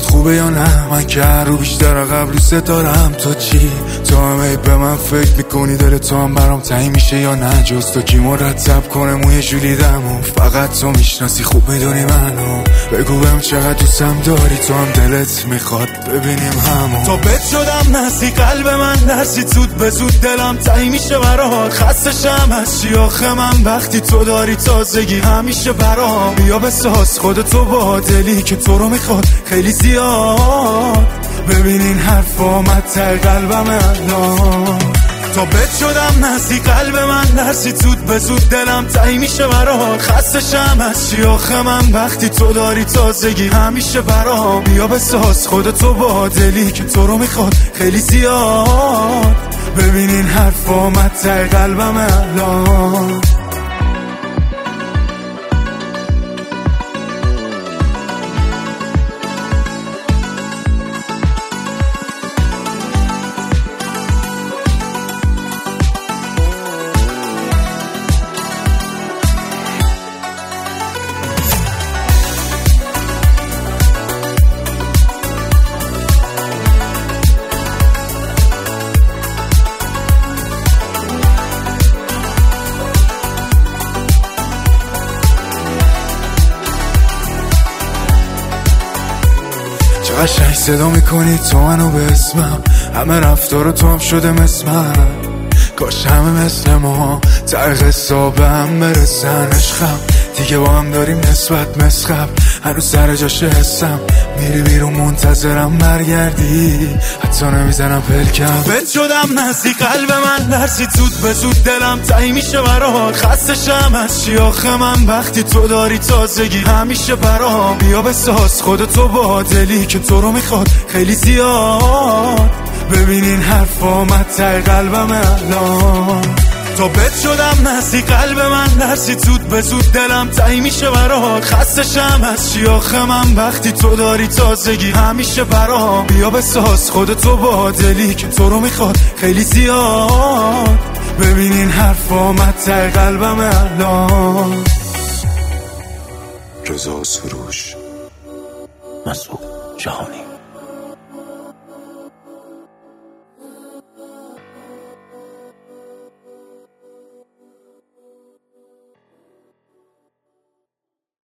خوبه یا نه؟ من که هر رو بیشتر قبل دوست دارم. تو چی؟ تو هم به من فکر میکنی؟ دل تو هم برام تنگ میشه یا نه؟ جز تو کی مرتب کنه موی جولیدمو؟ فقط تو میشناسی، خوب میدونی منو. بگو بهم چقدر دوستم داری، تو هم دلت میخواد ببینیم همو. تو بد شدم نسی قلب من نرسی، زود به زود دلم تنگ میشه برات. خستشم از چی آخه من وقتی تو داری تازگی همیشه برام. بیا بساز خودتو با دلی که تو رو میخواد خیلی زیاد. ببینین حرف آمد ته قلبم الان. تا بد شدم نسی قلب من نرسی، زود به زود دلم تنگ میشه برات. خستشم از چی آخه من وقتی تو داری تازگی همیشه برام. بیا بساز خودتو با دلی که تو رو میخواد خیلی زیاد. ببینین حرف آمد ته قلبم الان. قشنگ صدا میکنی تو منو به اسمم، همه رفتار تو هم شده مثل من. کاش همه مثل ما تر حساب هم برسن. عشقم دیگه با هم داریم نسبت مسخب، هنوز سر جاش حسم. میری بیرون منتظرم برگردی، حتی نمیزنم پلکم. بد شدم نزدیک قلب من نرسی، زود به زود دلم تنگ میشه برات. خستشم از چی آخه من وقتی تو داری تازگی همیشه برام. بیا بساز خودتو با دلی که تو رو میخواد خیلی زیاد. ببینین حرف آمد ته قلبم الان. تا بد شدم نزدیک قلب من نرسی، زود به زود دلم تنگ میشه برات. خستشم از چی آخه من وقتی تو داری تازگی همیشه برام. بیا بساز خودتو با دلی که تو رو میخواد خیلی زیاد. ببینین حرف آمد ته قلبم الان. رضا سروش، مسعود جهانی.